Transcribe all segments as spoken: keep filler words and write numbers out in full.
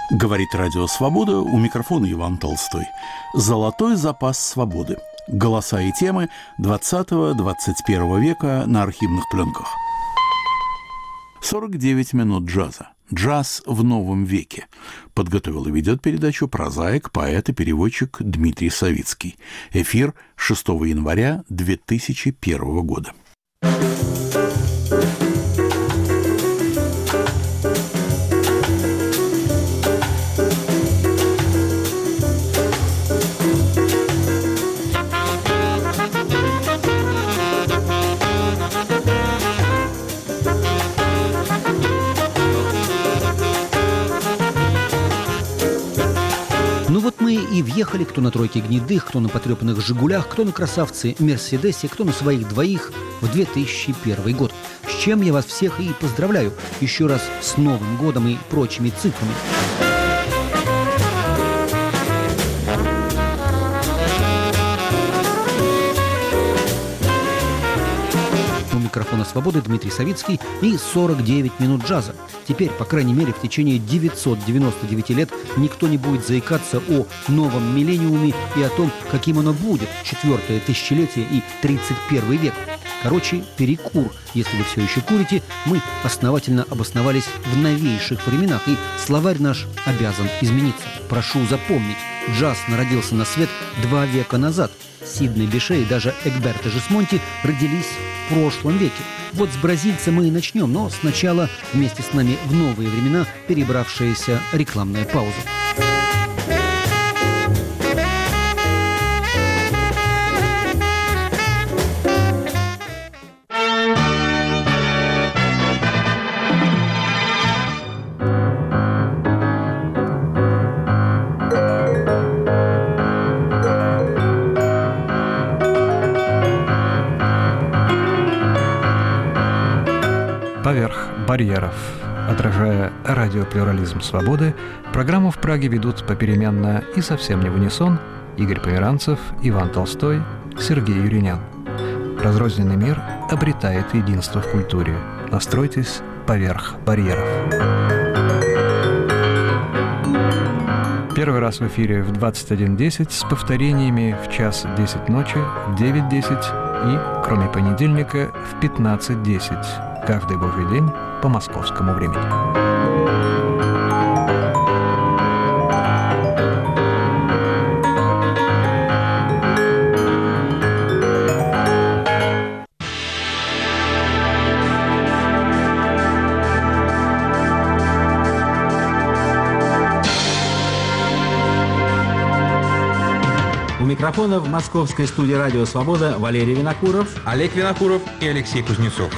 Говорит Радио Свобода, у микрофона Иван Толстой. Золотой запас свободы. Голоса и темы двадцатого-двадцать первого века на архивных пленках. сорок девять минут джаза. Джаз в новом веке. Подготовил и ведет передачу прозаик, поэт и переводчик Дмитрий Савицкий. Эфир шестого января две тысячи первого года. Ну вот мы и въехали, кто на тройке гнедых, кто на потрепанных «Жигулях», кто на красавце «Мерседесе», кто на своих двоих в две тысячи первый год. С чем я вас всех и поздравляю еще раз с Новым годом и прочими цифрами. Микрофона «Свободы» Дмитрий Савицкий и сорок девять минут джаза. Теперь, по крайней мере, в течение девятисот девяноста девяти лет никто не будет заикаться о новом миллениуме и о том, каким оно будет, четвертое тысячелетие и тридцать первый век. Короче, перекур. Если вы все еще курите, мы основательно обосновались в новейших временах, и словарь наш обязан измениться. Прошу запомнить, джаз народился на свет два века назад. Сидней Bechet и даже Эгберто Жисмонти родились в прошлом веке. Вот с бразильца мы и начнем, но сначала вместе с нами в новые времена перебравшаяся рекламная пауза. Поверх барьеров. Отражая радиоплюрализм свободы, программу в Праге ведут попеременно и совсем не в унисон Игорь Померанцев, Иван Толстой, Сергей Юринян. Разрозненный мир обретает единство в культуре. Настройтесь поверх барьеров. Первый раз в эфире в двадцать один десять с повторениями в час десять ночи, в девять десять и, кроме понедельника, в пятнадцать десять. Каждый божий день по московскому времени. У микрофона в московской студии «Радио Свобода» Валерий Винокуров, Олег Винокуров и Алексей Кузнецов.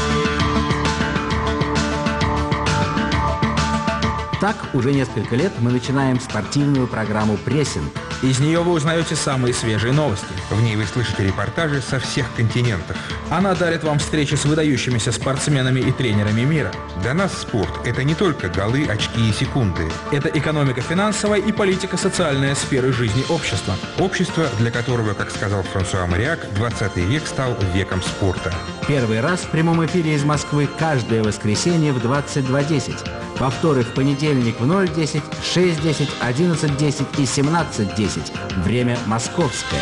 Так, уже несколько лет мы начинаем спортивную программу «Прессинг». Из нее вы узнаете самые свежие новости. В ней вы слышите репортажи со всех континентов. Она дарит вам встречи с выдающимися спортсменами и тренерами мира. Для нас спорт – это не только голы, очки и секунды. Это экономика финансовая и политика социальная сферы жизни общества. Общество, для которого, как сказал Франсуа Мариак, двадцатый век стал веком спорта. Первый раз в прямом эфире из Москвы каждое воскресенье в двадцать два десять. Повторы в понедельник в ноль десять, шесть десять, одиннадцать десять и семнадцать десять. Время московское.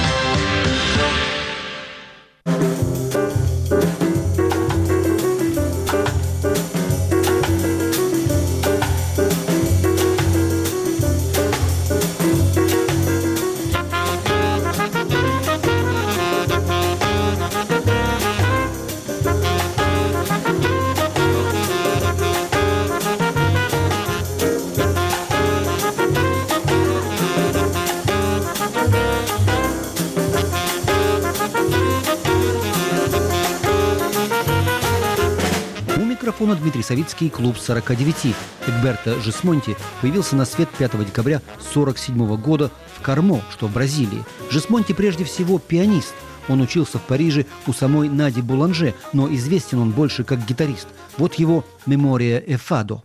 Дмитрий Савицкий, клуб сорока девяти. Эгберто Жисмонти появился на свет пятого декабря сорок седьмого года в Кармо, что в Бразилии. Жисмонти прежде всего пианист. Он учился в Париже у самой Нади Буланже, но известен он больше как гитарист. Вот его «Мемория e Fado».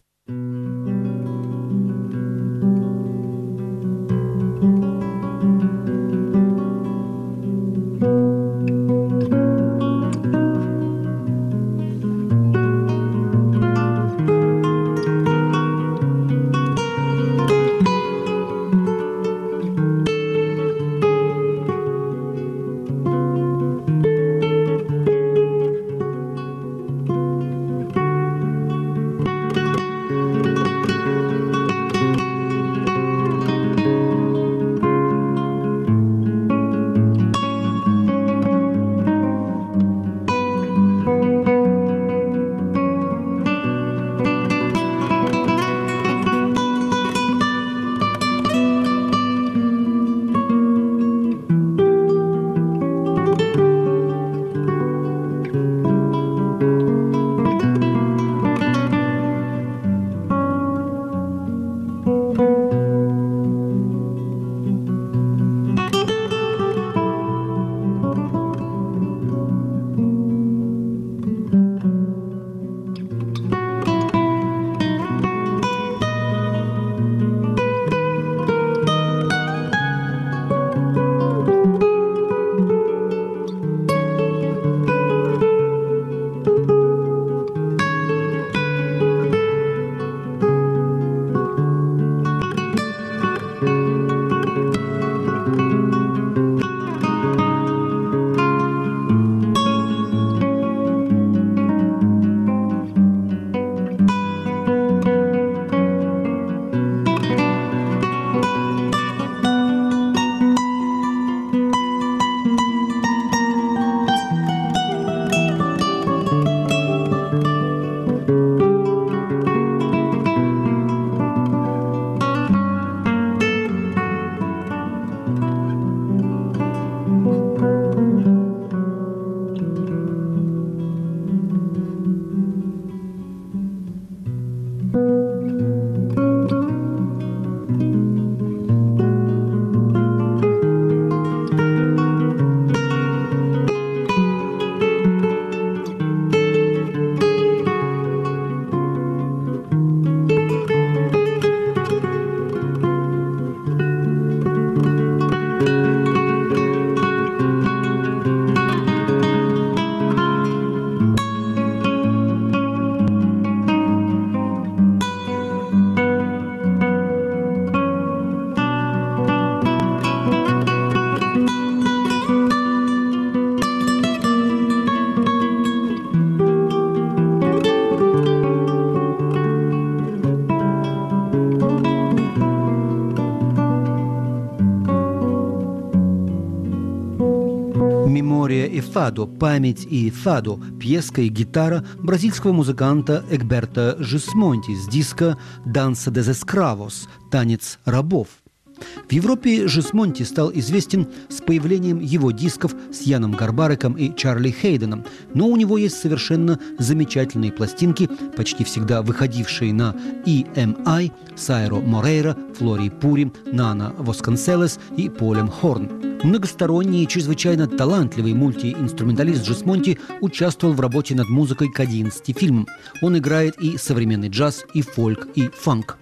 «Фадо. Память и фадо» – пьеска и гитара бразильского музыканта Эгберто Жисмонти с диска «Dança dos Escravos» – «Танец рабов». В Европе Жисмонти стал известен с появлением его дисков с Яном Гарбареком и Чарли Хейденом, но у него есть совершенно замечательные пластинки, почти всегда выходившие на и эм ай, Сайро Морейра, Флори Пури, Нана Восконселес и Полем Хорн. Многосторонний и чрезвычайно талантливый мультиинструменталист Жисмонти участвовал в работе над музыкой к одиннадцати фильмам. Он играет и современный джаз, и фольк, и фанк.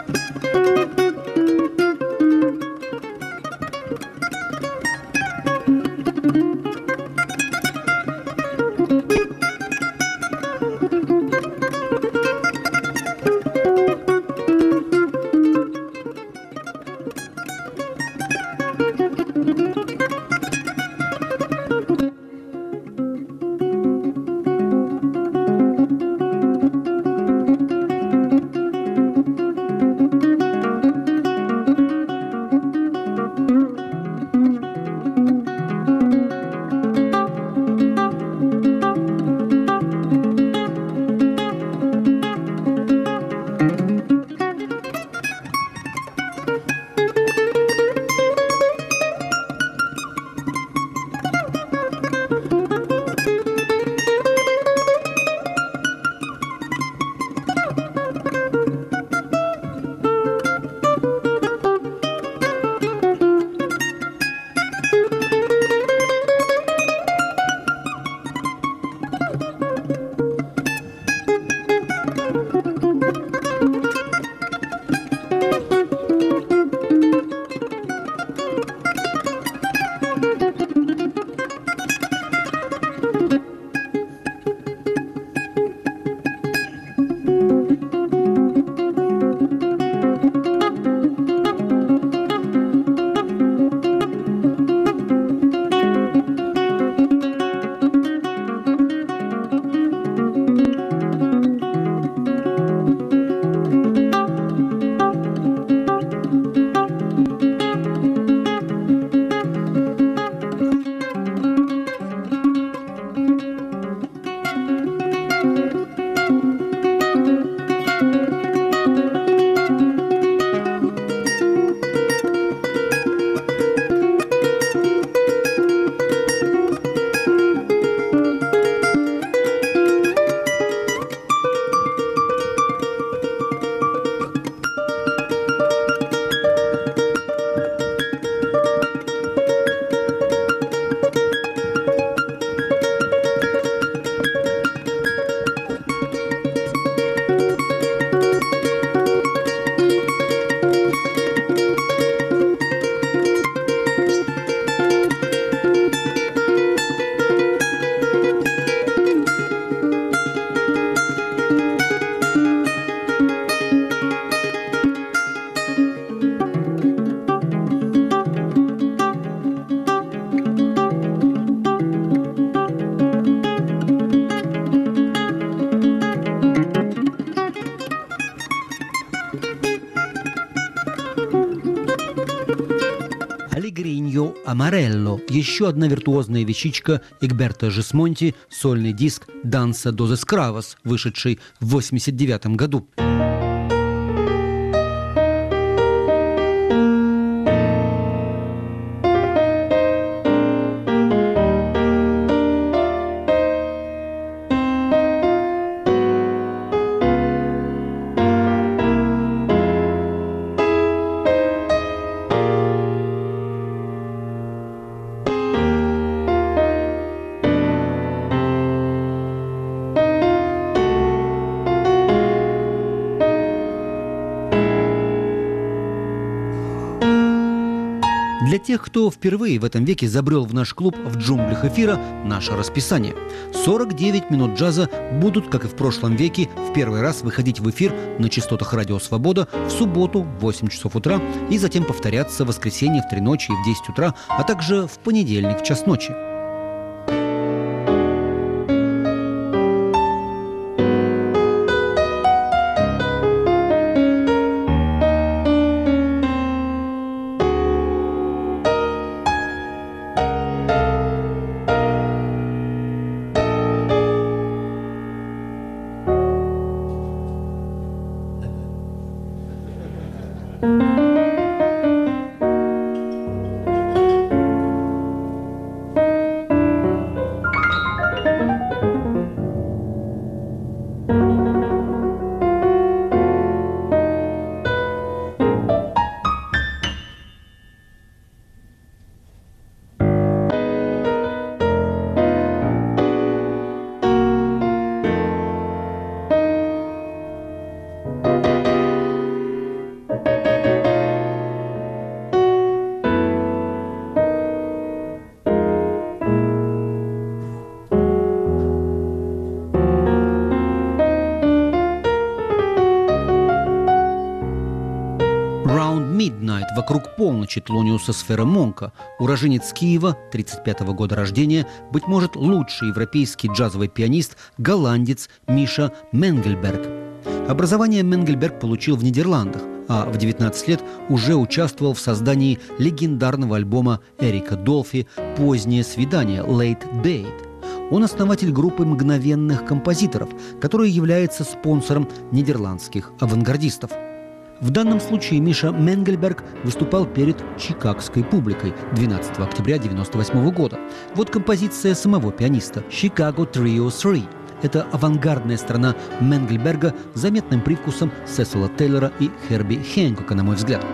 «Аллегриньо Амарелло» – еще одна виртуозная вещичка Эгберто Жисмонти, сольный диск «Dança dos Escravos», вышедший в восемьдесят девятом году. Для тех, кто впервые в этом веке забрел в наш клуб в джунглях эфира, наше расписание. сорок девять минут джаза будут, как и в прошлом веке, в первый раз выходить в эфир на частотах Радио Свобода в субботу в восемь часов утра и затем повторяться в воскресенье в три ночи и в десять утра, а также в понедельник в час ночи. «Midnight» вокруг полночи Тлониуса Сфера Монка, уроженец Киева, тридцать пятого года рождения, быть может, лучший европейский джазовый пианист, голландец Миша Менгельберг. Образование Менгельберг получил в Нидерландах, а в девятнадцать лет уже участвовал в создании легендарного альбома Эрика Долфи «Позднее свидание» (Late Date). Он основатель группы мгновенных композиторов, которая является спонсором нидерландских авангардистов. В данном случае Миша Менгельберг выступал перед чикагской публикой двенадцатого октября девяносто восьмого года. Вот композиция самого пианиста «Chicago Trio три». Это авангардная сторона Менгельберга с заметным привкусом Сесила Тейлора и Херби Хэнкока, на мой взгляд.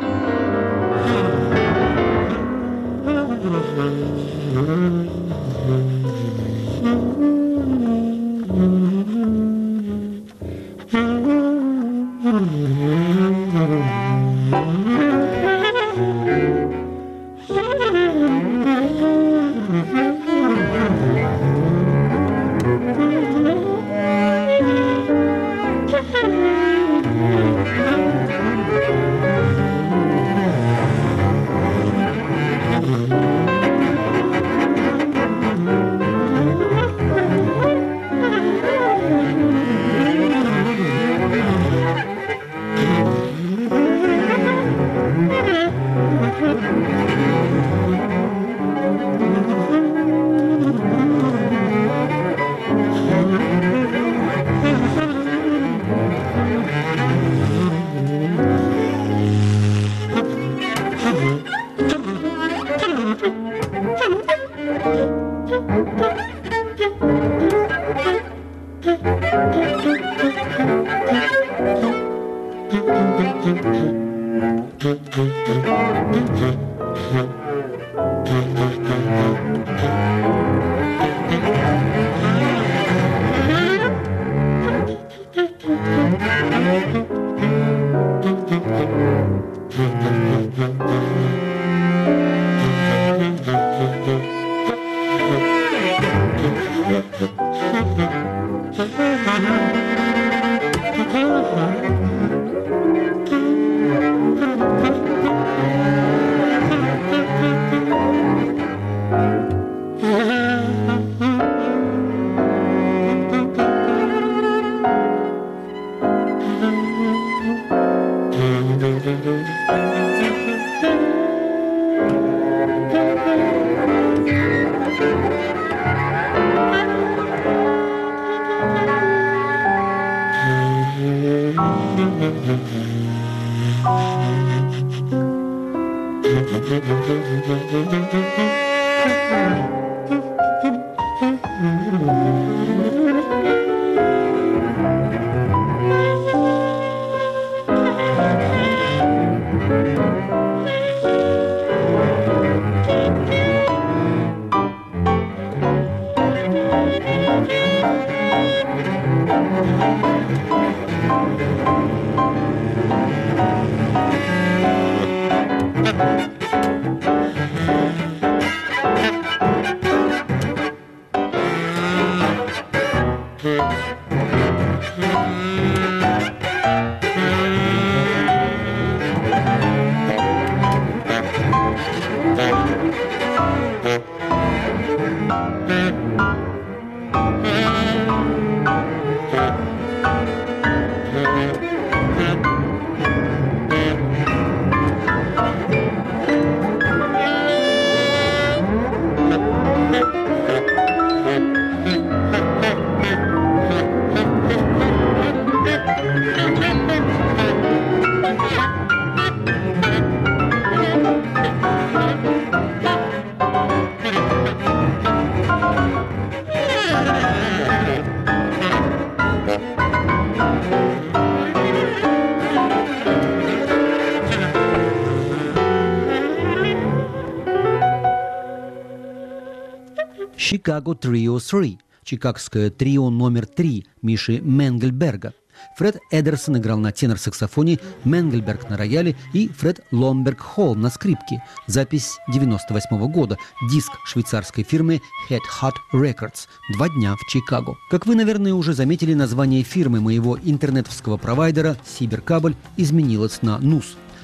«Chicago Trio три» – чикагское трио номер три Миши Менгельберга. Фред Эдерсон играл на тенор-саксофоне, Менгельберг на рояле и Фред Ломберг-Холм на скрипке. Запись девяносто восьмого года. Диск швейцарской фирмы Head Hot Records. Два дня в Чикаго. Как вы, наверное, уже заметили, название фирмы моего интернетовского провайдера Сибиркабель изменилось на нус.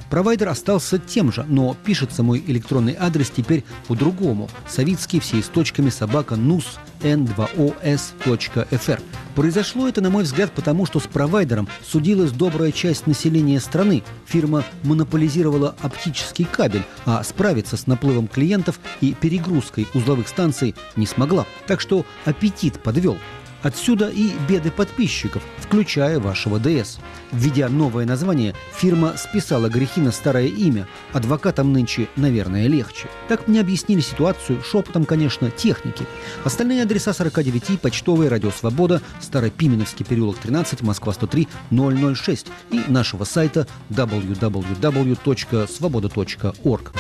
Провайдер остался тем же, но пишется мой электронный адрес теперь по-другому. Савицкий, все с точками, собака, нус, эн два о эс точка эф эр. Произошло это, на мой взгляд, потому что с провайдером судилась добрая часть населения страны. Фирма монополизировала оптический кабель, а справиться с наплывом клиентов и перегрузкой узловых станций не смогла. Так что аппетит подвел. Отсюда и беды подписчиков, включая вашего ДС. Введя новое название, фирма списала грехи на старое имя. Адвокатам нынче, наверное, легче. Так мне объяснили ситуацию, шепотом, конечно, техники. Остальные адреса сорок девять, почтовая, Радио Свобода, Старопименовский переулок тринадцать, Москва сто три ноль ноль шесть и нашего сайта дабл ю дабл ю дабл ю точка свобода точка орг.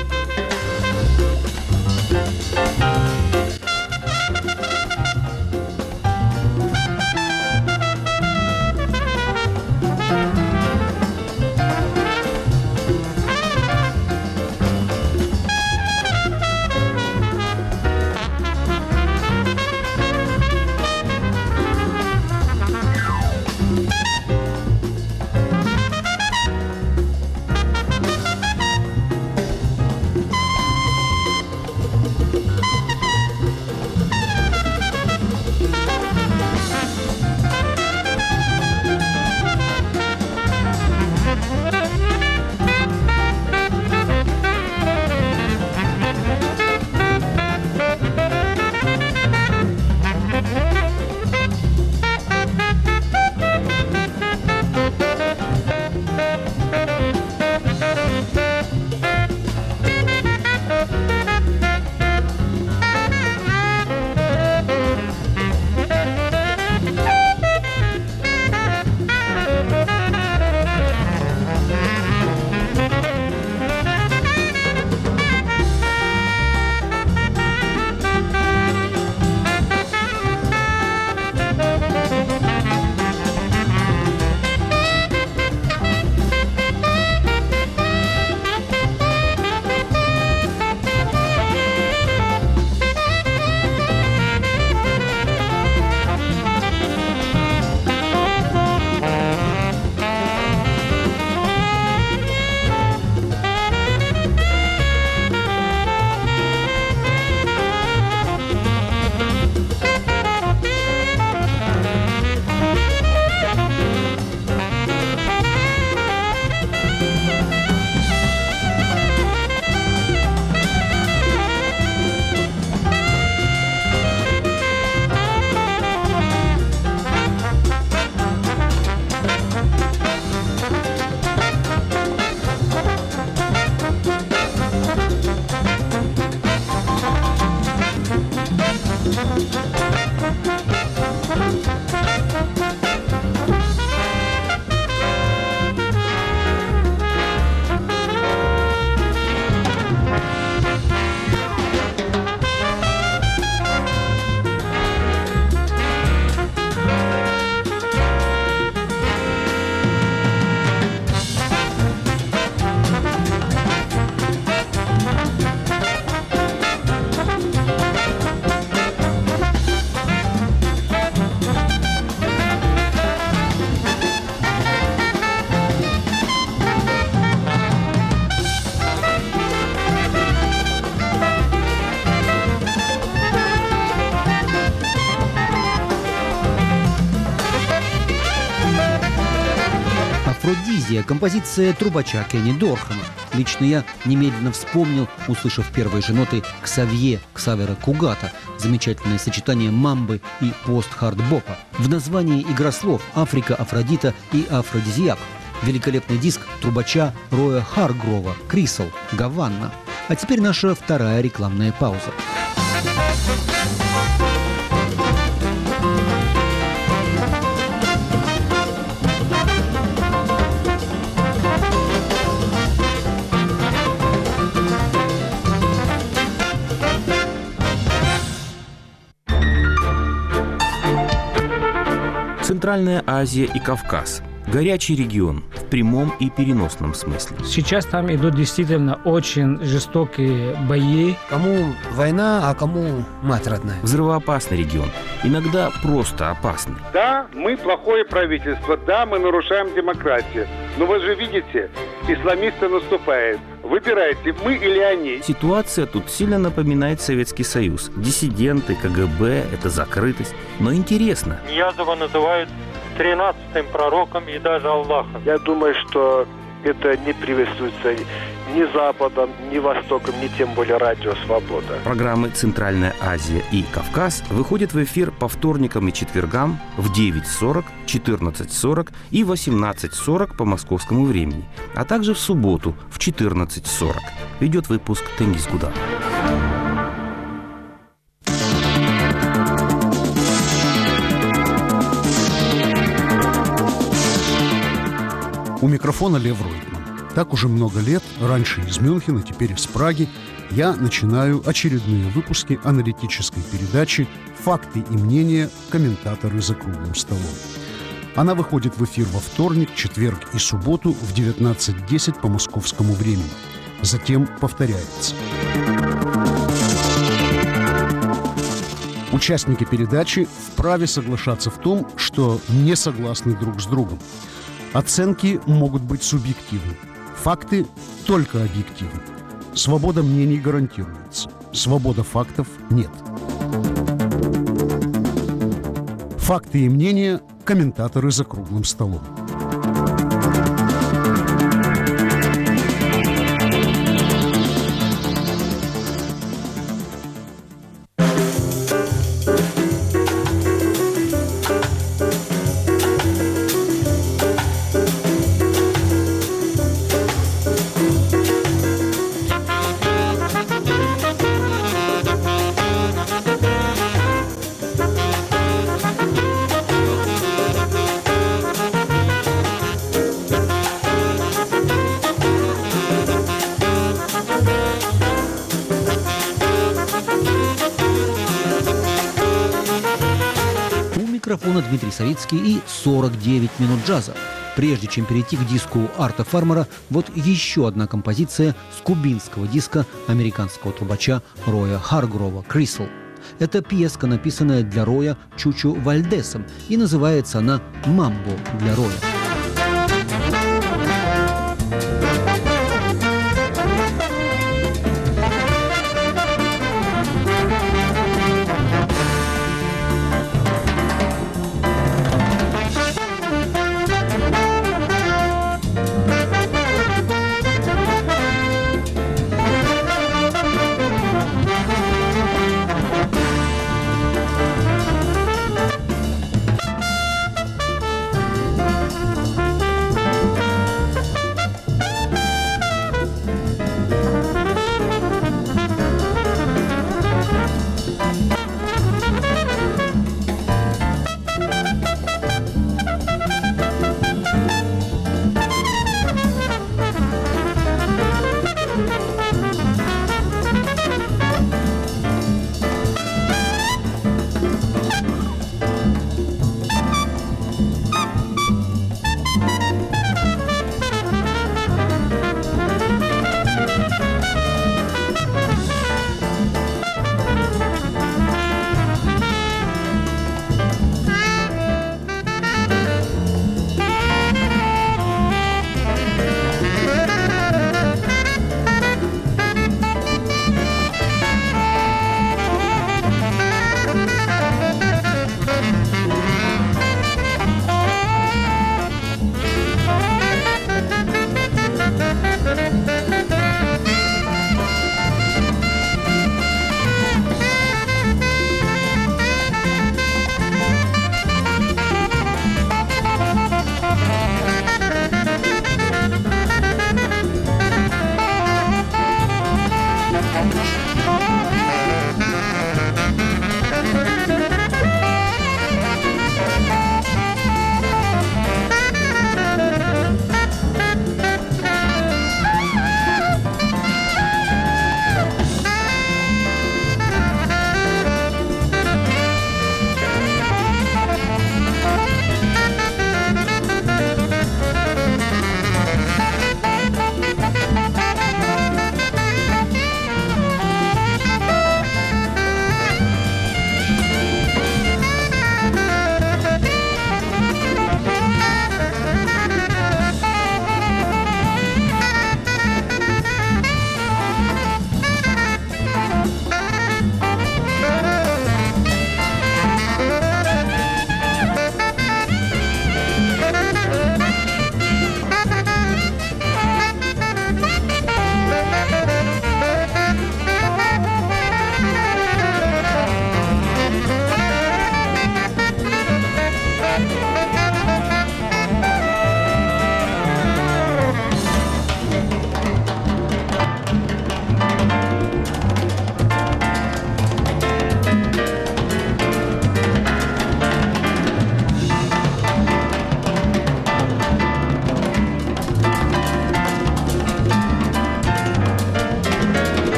«Афродизия» – композиция трубача Кенни Дорхама. Лично я немедленно вспомнил, услышав первые же ноты, Ксавье Ксавера Кугата. Замечательное сочетание мамбы и пост-хард-бопа. В названии игра слов «Африка», «Афродита» и «Афродизиак». Великолепный диск трубача Роя Харгрова «Крисал», «Гаванна». А теперь наша вторая рекламная пауза. Центральная Азия и Кавказ. Горячий регион в прямом и переносном смысле. Сейчас там идут действительно очень жестокие бои. Кому война, а кому мать родная. Взрывоопасный регион. Иногда просто опасный. Да, мы плохое правительство, да, мы нарушаем демократию. Но вы же видите, исламисты наступают. Выбирайте, мы или они. Ситуация тут сильно напоминает Советский Союз. Диссиденты, КГБ, это закрытость. Но интересно. Ниязова называют тринадцатым пророком и даже Аллахом. Я думаю, что это не приветствуется ни Западом, ни Востоком, ни тем более Радио Свобода. Программы «Центральная Азия» и «Кавказ» выходят в эфир по вторникам и четвергам в девять сорок, четырнадцать сорок и восемнадцать сорок по московскому времени, а также в субботу в четырнадцать сорок. Ведет выпуск Тенгиз Гудар. У микрофона Лев Ройтман. Так уже много лет, раньше из Мюнхена, теперь из Праги, я начинаю очередные выпуски аналитической передачи «Факты и мнения. Комментаторы за круглым столом». Она выходит в эфир во вторник, четверг и субботу в девятнадцать десять по московскому времени. Затем повторяется. Участники передачи вправе соглашаться в том, что не согласны друг с другом. Оценки могут быть субъективны. Факты только объективны. Свобода мнений гарантируется. Свобода фактов нет. Факты и мнения. Комментаторы за круглым столом. Микрофона Дмитрий Савицкий и сорок девять минут джаза. Прежде чем перейти к диску Арта Фармера, вот еще одна композиция с кубинского диска американского трубача Роя Харгрова «Крисл». Это пьеска, написанная для Роя Чучу Вальдесом, и называется она «Мамбо для Роя».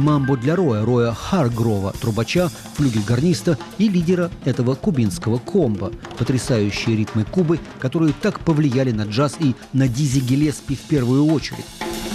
«Мамбо для Роя» Роя Харгрова, трубача, флюгель-гарниста и лидера этого кубинского комбо. Потрясающие ритмы Кубы, которые так повлияли на джаз и на Дизи Гиллеспи в первую очередь.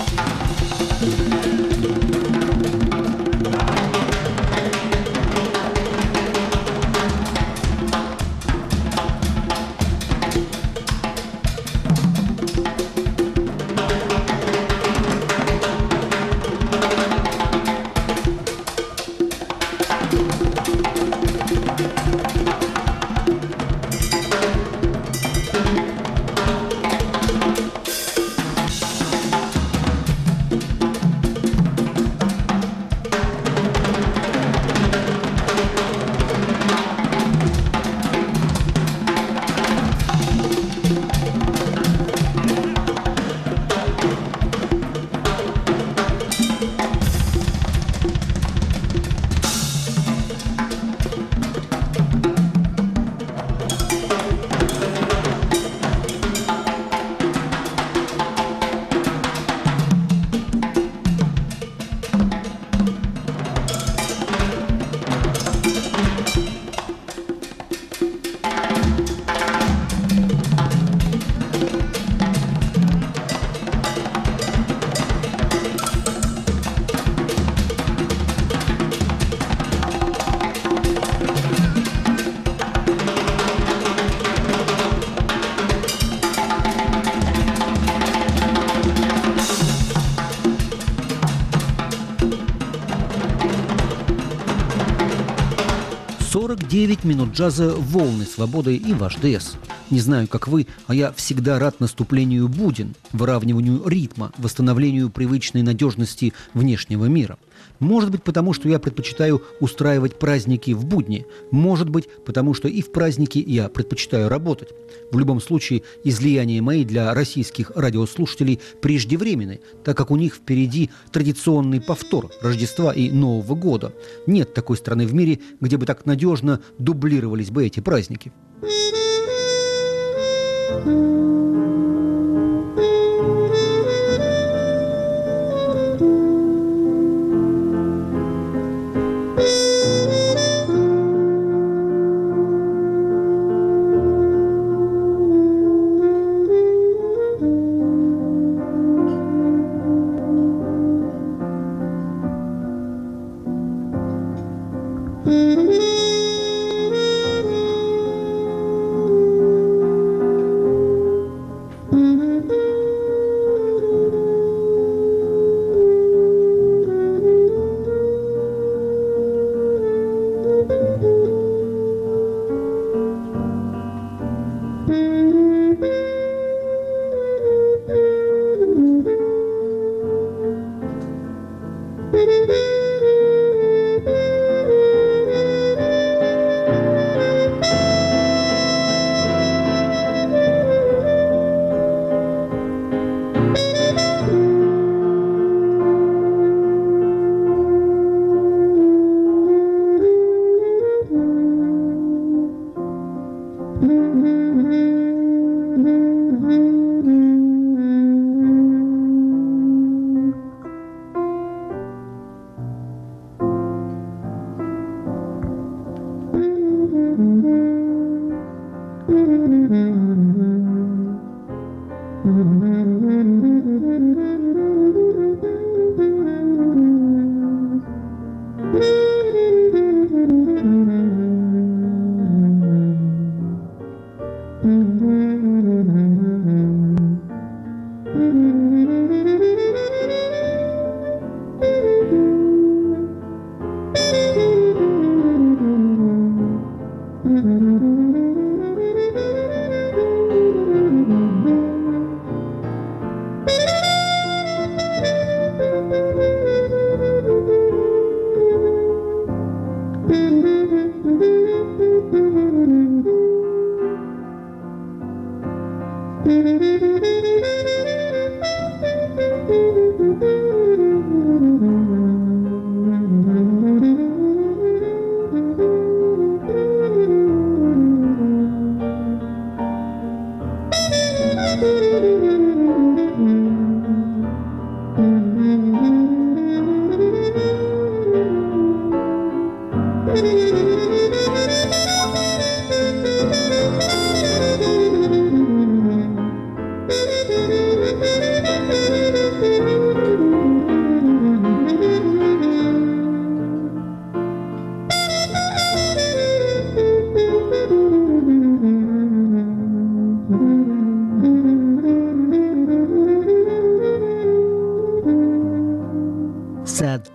сорок девять минут джаза «Волны свободы» и ваш ДС. Не знаю, как вы, а я всегда рад наступлению буден, выравниванию ритма, восстановлению привычной надежности внешнего мира. Может быть, потому что я предпочитаю устраивать праздники в будни. Может быть, потому что и в праздники я предпочитаю работать. В любом случае, излияния мои для российских радиослушателей преждевременны, так как у них впереди традиционный повтор Рождества и Нового года. Нет такой страны в мире, где бы так надежно дублировались бы эти праздники.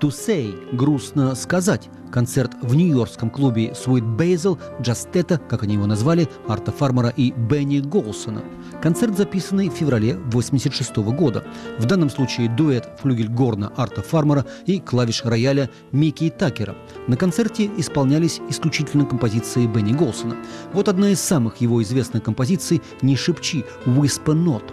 to say» – грустно сказать. Концерт в нью-йоркском клубе Sweet Basil, Джастета, как они его назвали, Арта Фармера и Бенни Голсона. Концерт, записанный в феврале восемьдесят шестого года. В данном случае дуэт флюгельгорна Арта Фармера и клавиш рояля Микки Такера. На концерте исполнялись исключительно композиции Бенни Голсона. Вот одна из самых его известных композиций «Не шепчи» – «Whisper Not».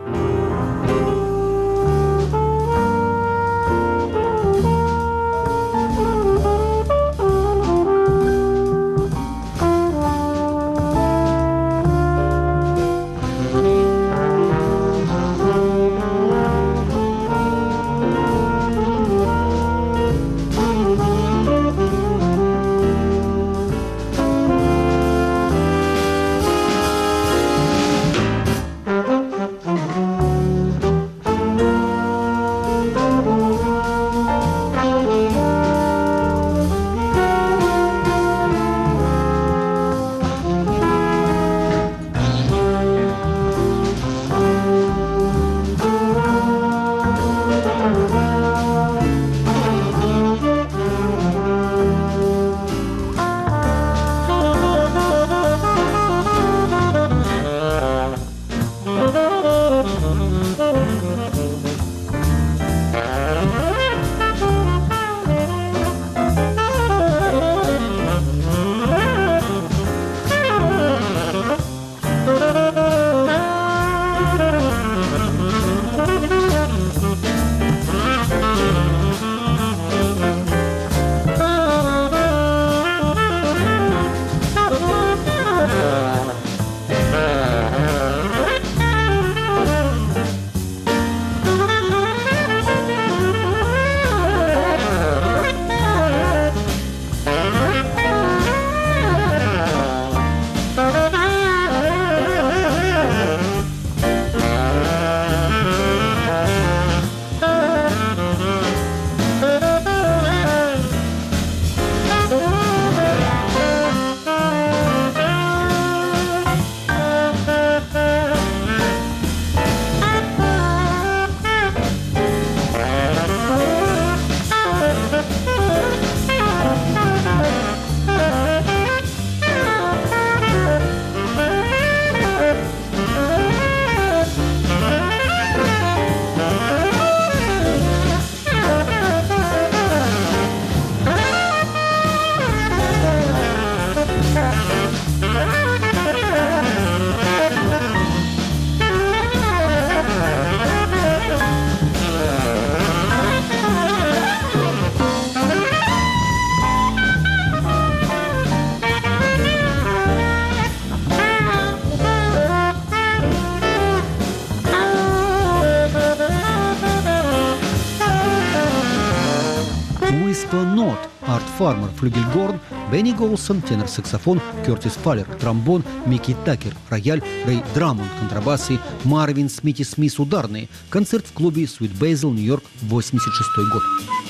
«Whisper Not» – Арт Фармер, флюгельгорн, Бенни Голсон, тенор-саксофон, Кертис Фаллер, тромбон, Микки Такер, рояль, Рэй Драмонд, контрабасы, Марвин Смити Смис, ударные. Концерт в клубе Sweet Basil, Нью-Йорк, восемьдесят шестой год.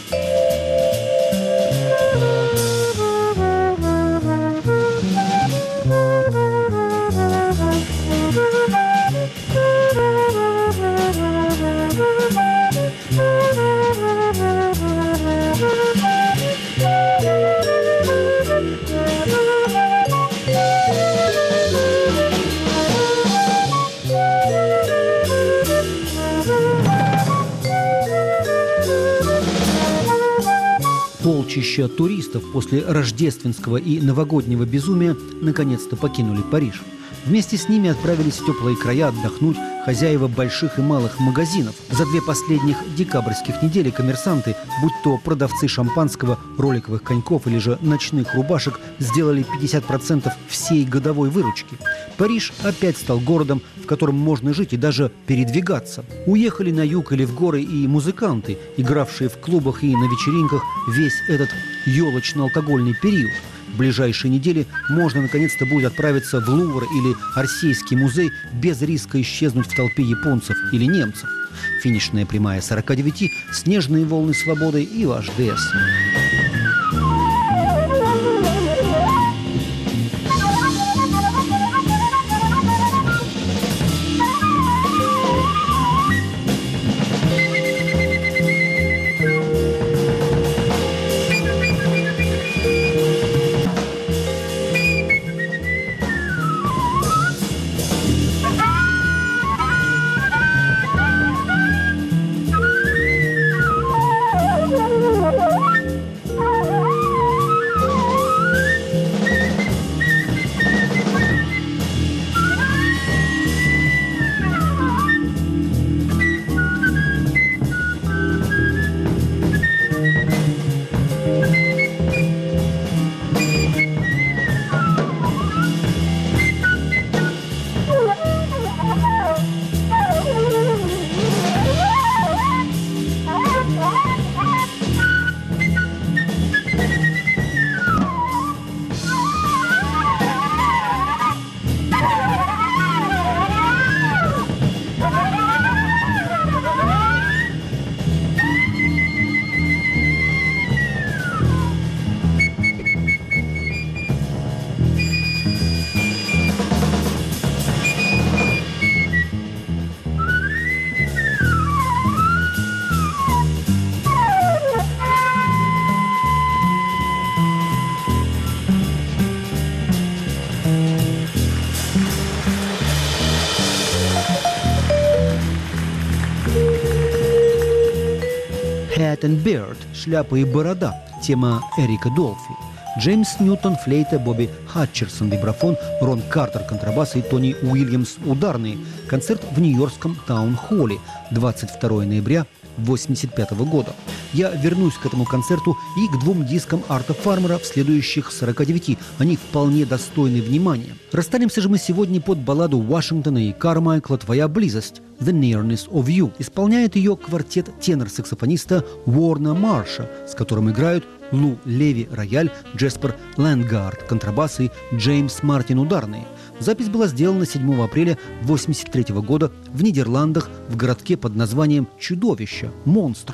Полчища туристов после рождественского и новогоднего безумия наконец-то покинули Париж. Вместе с ними отправились в теплые края отдохнуть хозяева больших и малых магазинов. За две последних декабрьских недели коммерсанты, будь то продавцы шампанского, роликовых коньков или же ночных рубашек, сделали пятьдесят процентов всей годовой выручки. Париж опять стал городом, в котором можно жить и даже передвигаться. Уехали на юг или в горы и музыканты, игравшие в клубах и на вечеринках весь этот елочно-алкогольный период. В ближайшие недели можно наконец-то будет отправиться в Лувр или Орсейский музей без риска исчезнуть в толпе японцев или немцев. Финишная прямая сорок девять, снежные волны свободы и ваш ДС. Hat and Beard – «Шляпа и борода», тема Эрика Долфи. Джеймс Ньютон – флейта, Бобби Хатчерсон – вибрафон, Рон Картер – контрабас и Тони Уильямс – ударные. Концерт в нью-йоркском Таун-холле двадцать второго ноября восемьдесят пятого года. Я вернусь к этому концерту и к двум дискам Арта Фармера в следующих сорока девяти. Они вполне достойны внимания. Расстанемся же мы сегодня под балладу Вашингтона и Кармайкла «Твоя близость» «The Nearness of You». Исполняет ее квартет тенор-саксофониста Уорна Марша, с которым играют Лу Леви – рояль, Джеспер Лэнгард – контрабас и Джеймс Мартин – ударные. Запись была сделана седьмого апреля восемьдесят третьего года в Нидерландах в городке под названием «Чудовище» – «Монстр».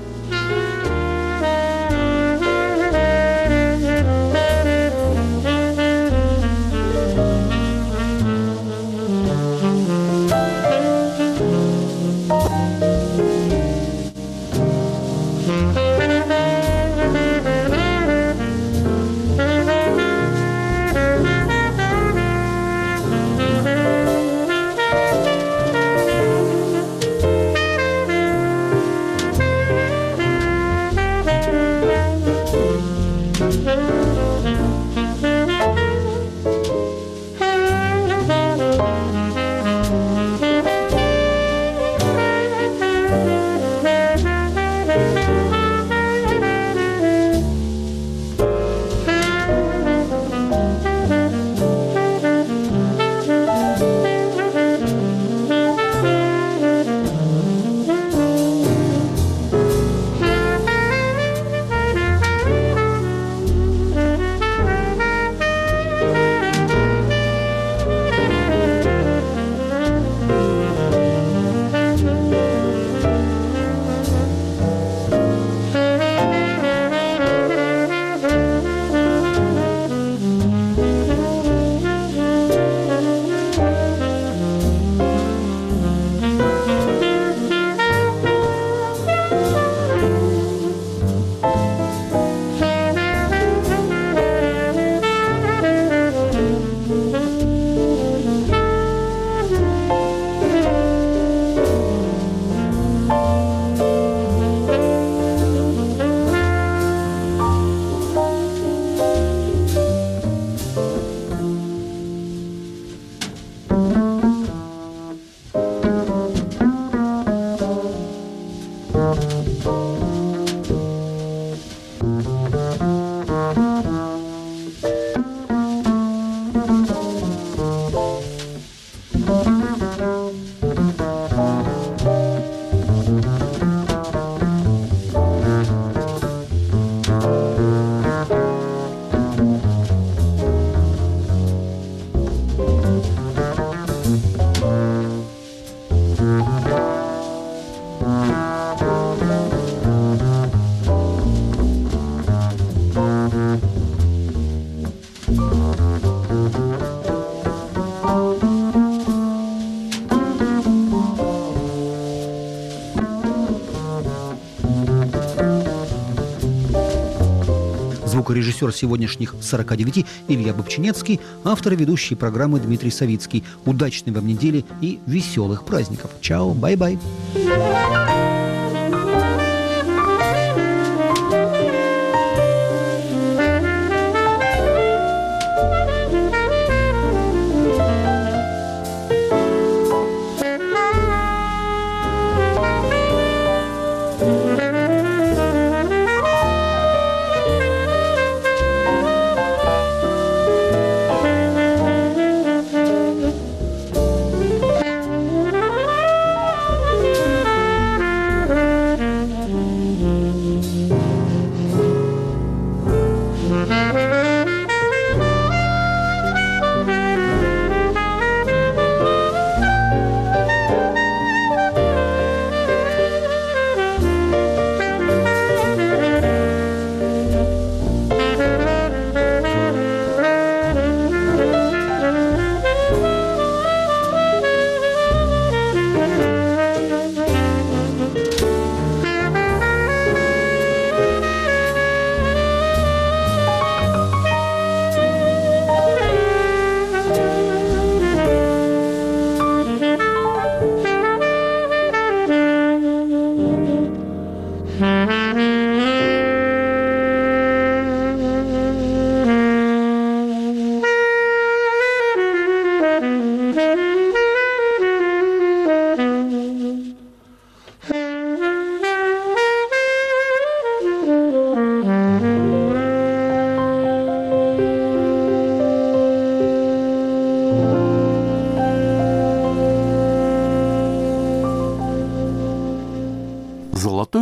Звукорежиссер сегодняшних сорока девяти Илья Бобчинецкий, автор и ведущий программы Дмитрий Савицкий. Удачной вам недели и веселых праздников. Чао, бай-бай.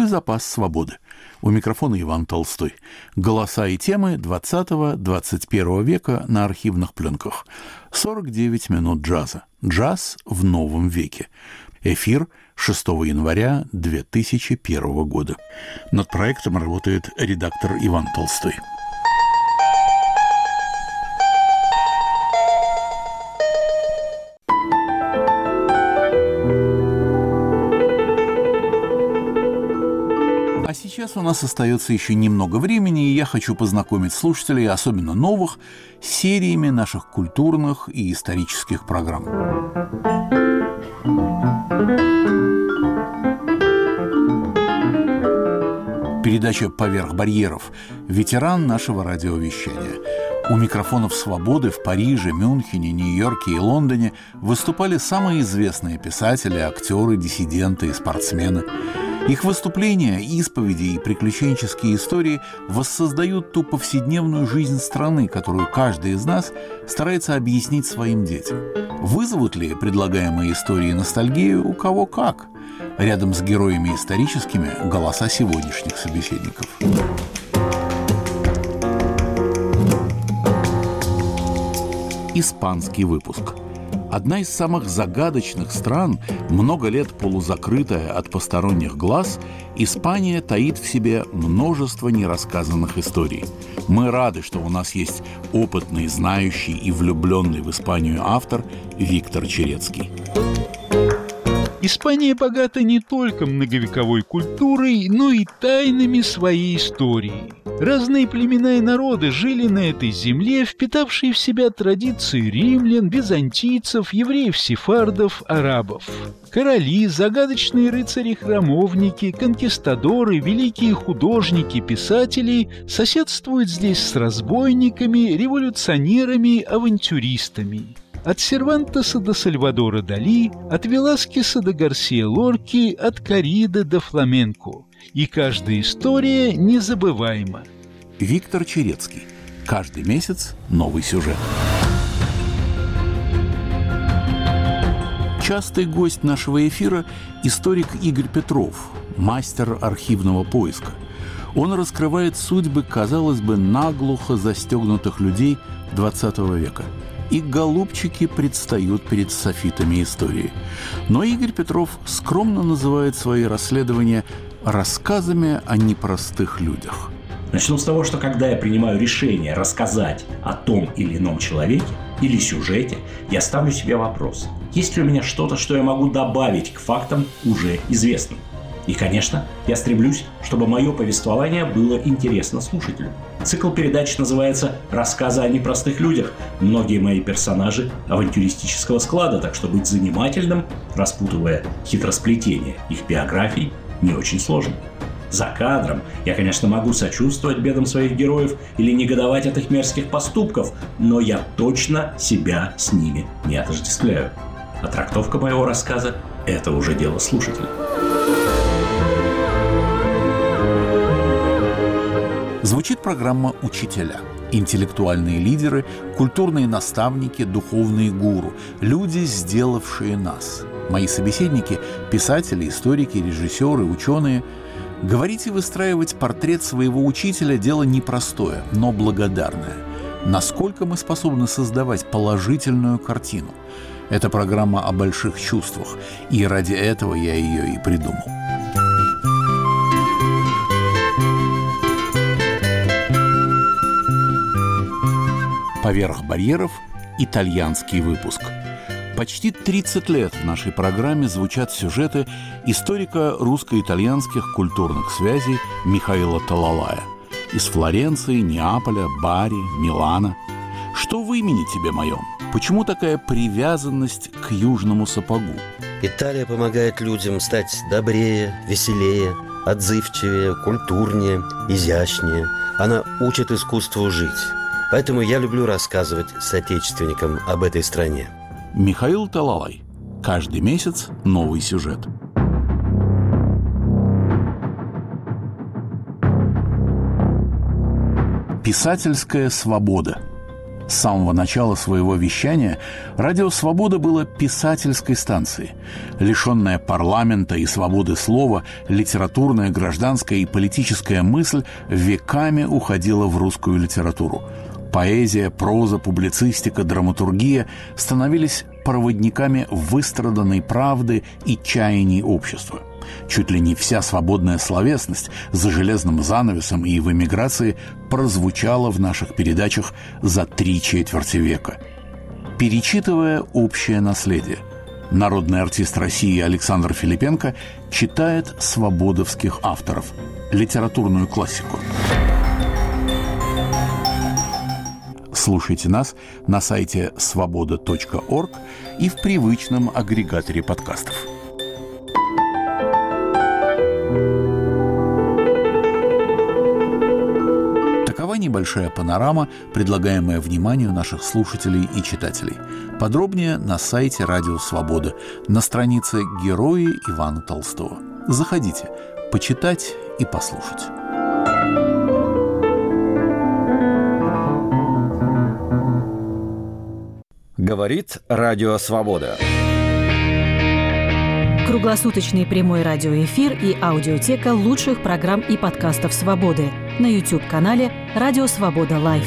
большой запас свободы. У микрофона Иван Толстой. Голоса и темы двадцатого-двадцать первого века на архивных пленках. сорок девять минут джаза. Джаз в новом веке. Эфир шестого января две тысячи первого года. Над проектом работает редактор Иван Толстой. А сейчас у нас остается еще немного времени, и я хочу познакомить слушателей, особенно новых, с сериями наших культурных и исторических программ. Передача «Поверх барьеров» – ветеран нашего радиовещания. У микрофонов «Свободы» в Париже, Мюнхене, Нью-Йорке и Лондоне выступали самые известные писатели, актеры, диссиденты и спортсмены. Их выступления, исповеди и приключенческие истории воссоздают ту повседневную жизнь страны, которую каждый из нас старается объяснить своим детям. Вызовут ли предлагаемые истории ностальгию? У кого как? Рядом с героями историческими – голоса сегодняшних собеседников. Испанский выпуск. Одна из самых загадочных стран, много лет полузакрытая от посторонних глаз, Испания таит в себе множество нерассказанных историй. Мы рады, что у нас есть опытный, знающий и влюбленный в Испанию автор Виктор Черецкий. Испания богата не только многовековой культурой, но и тайнами своей истории. Разные племена и народы жили на этой земле, впитавшие в себя традиции римлян, византийцев, евреев-сефардов, арабов. Короли, загадочные рыцари-храмовники, конкистадоры, великие художники, писатели соседствуют здесь с разбойниками, революционерами, авантюристами. От Сервантеса до Сальвадора Дали, от Веласкеса до Гарсия Лорки, от Корриды до фламенко. И каждая история незабываема. Виктор Черецкий. Каждый месяц новый сюжет. Частый гость нашего эфира – историк Игорь Петров, мастер архивного поиска. Он раскрывает судьбы, казалось бы, наглухо застегнутых людей двадцатого века. И голубчики предстают перед софитами истории. Но Игорь Петров скромно называет свои расследования рассказами о непростых людях. Начну с того, что когда я принимаю решение рассказать о том или ином человеке или сюжете, я ставлю себе вопрос: есть ли у меня что-то, что я могу добавить к фактам уже известным? И, конечно, я стремлюсь, чтобы мое повествование было интересно слушателю. Цикл передач называется «Рассказы о непростых людях». Многие мои персонажи авантюристического склада, так что быть занимательным, распутывая хитросплетение их биографий, не очень сложно. За кадром я, конечно, могу сочувствовать бедам своих героев или негодовать от их мерзких поступков, но я точно себя с ними не отождествляю. А трактовка моего рассказа – это уже дело слушателя. Звучит программа «Учителя». Интеллектуальные лидеры, культурные наставники, духовные гуру. Люди, сделавшие нас. Мои собеседники – писатели, историки, режиссеры, ученые. Говорить и выстраивать портрет своего учителя – дело непростое, но благодарное. Насколько мы способны создавать положительную картину? Это программа о больших чувствах, и ради этого я ее и придумал. «Поверх барьеров» – итальянский выпуск. Почти тридцать лет в нашей программе звучат сюжеты историка русско-итальянских культурных связей Михаила Талалая. Из Флоренции, Неаполя, Бари, Милана. Что в имени тебе моем? Почему такая привязанность к южному сапогу? Италия помогает людям стать добрее, веселее, отзывчивее, культурнее, изящнее. Она учит искусству жить. Поэтому я люблю рассказывать соотечественникам об этой стране. Михаил Талалай. Каждый месяц новый сюжет. Писательская свобода. С самого начала своего вещания «Радио Свобода» было писательской станцией. Лишенная парламента и свободы слова, литературная, гражданская и политическая мысль веками уходила в русскую литературу. Поэзия, проза, публицистика, драматургия становились проводниками выстраданной правды и чаяний общества. Чуть ли не вся свободная словесность за железным занавесом и в эмиграции прозвучала в наших передачах за три четверти века. Перечитывая общее наследие, народный артист России Александр Филипенко читает свободовских авторов, литературную классику. Слушайте нас на сайте свобода точка орг и в привычном агрегаторе подкастов. Такова небольшая панорама, предлагаемая вниманию наших слушателей и читателей. Подробнее на сайте «Радио Свобода», на странице «Герои Ивана Толстого». Заходите, почитать и послушать. Говорит Радио Свобода. Круглосуточный прямой радиоэфир и аудиотека лучших программ и подкастов «Свободы» на YouTube-канале «Радио Свобода Лайв».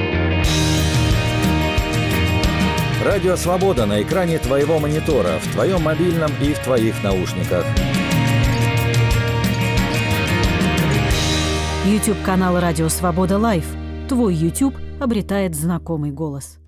Радио Свобода на экране твоего монитора, в твоем мобильном и в твоих наушниках. YouTube-канал «Радио Свобода Лайв». Твой YouTube обретает знакомый голос.